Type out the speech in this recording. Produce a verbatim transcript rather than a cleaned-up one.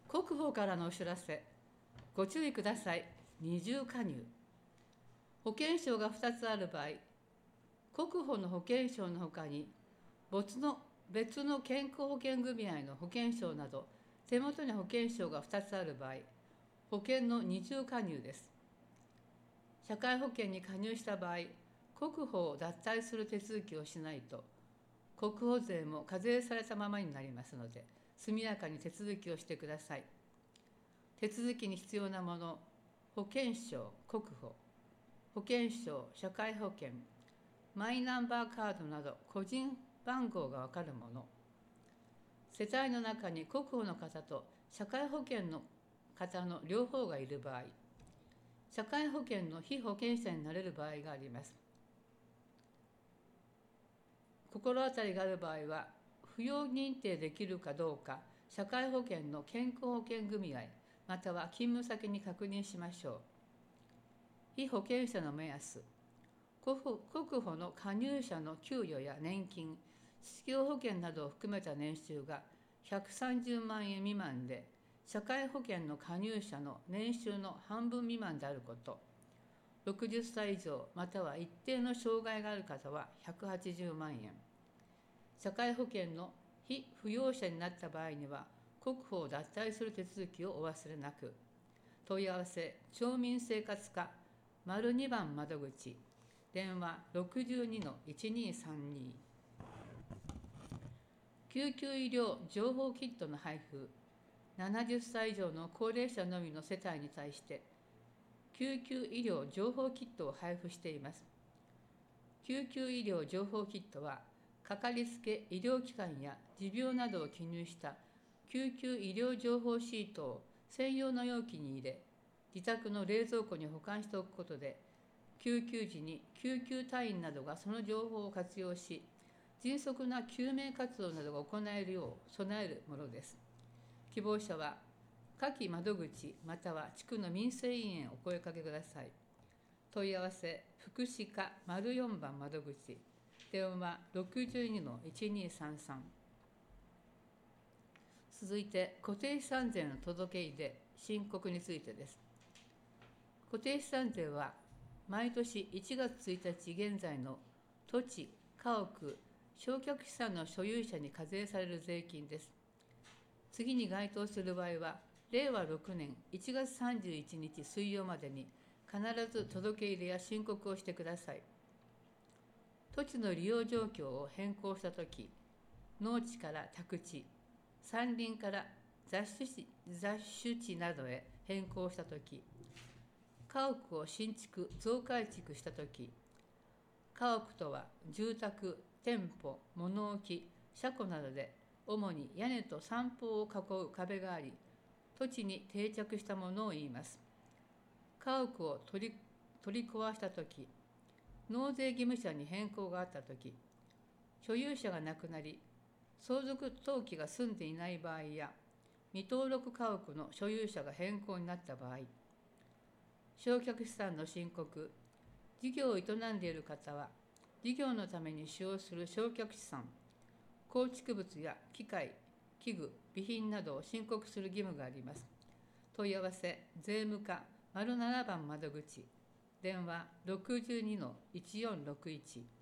国保からのお知らせ。ご注意ください。二重加入。保険証がふたつある場合、国保の保険証のほかに、別の別の健康保険組合の保険証など、手元に保険証がふたつある場合、保険の二重加入です。社会保険に加入した場合、国保を脱退する手続きをしないと、国保税も課税されたままになりますので、速やかに手続きをしてください。手続きに必要なもの、保険証、国保、保険証、社会保険、マイナンバーカードなど個人番号がわかるもの、世帯の中に国保の方と社会保険の方の両方がいる場合、社会保険の被保険者になれる場合があります。心当たりがある場合は、扶養認定できるかどうか、社会保険の健康保険組合、または勤務先に確認しましょう。被保険者の目安、国保の加入者の給与や年金、失業保険などを含めた年収がひゃくさんじゅうまんえん未満で、社会保険の加入者の年収の半分未満であること、ろくじゅっさい以上または一定の障害がある方はひゃくはちじゅうまんえん、社会保険の被扶養者になった場合には、国保を脱退する手続きをお忘れなく。問い合わせ、町民生活課丸にばん窓口、電話 ろくじゅうにのいちにーさんに。救急医療情報キットの配布、ななじゅっさい以上の高齢者のみの世帯に対して、救急医療情報キットを配布しています。救急医療情報キットは、かかりつけ医療機関や持病などを記入した救急医療情報シートを専用の容器に入れ、自宅の冷蔵庫に保管しておくことで、救急時に救急隊員などがその情報を活用し、迅速な救命活動などが行えるよう備えるものです。希望者は、下記窓口または地区の民生委員へお声かけください。問い合わせ、福祉課丸よんばん窓口、電話 ろくじゅうにのいちにーさんさん。続いて、固定資産税の届け出で申告についてです。固定資産税は、毎年いちがつついたち現在の土地、家屋、償却資産の所有者に課税される税金です。次に該当する場合は、れいわろくねんいちがつさんじゅういちにち水曜までに必ず届け入れや申告をしてください。土地の利用状況を変更したとき、農地から宅地、山林から雑種地、雑種地などへ変更したとき、家屋を新築・増改築したとき、家屋とは住宅、店舗、物置、車庫などで主に屋根と三方を囲う壁があり、土地に定着したものを言います。家屋を取り取り壊したとき、納税義務者に変更があったとき、所有者が亡くなり、相続登記が済んでいない場合や、未登録家屋の所有者が変更になった場合、償却資産の申告、事業を営んでいる方は、事業のために使用する償却資産、構築物や機械、器具、備品などを申告する義務があります。問い合わせ、税務課丸ななばん窓口、電話 ろくじゅうにのいちよんろくいち。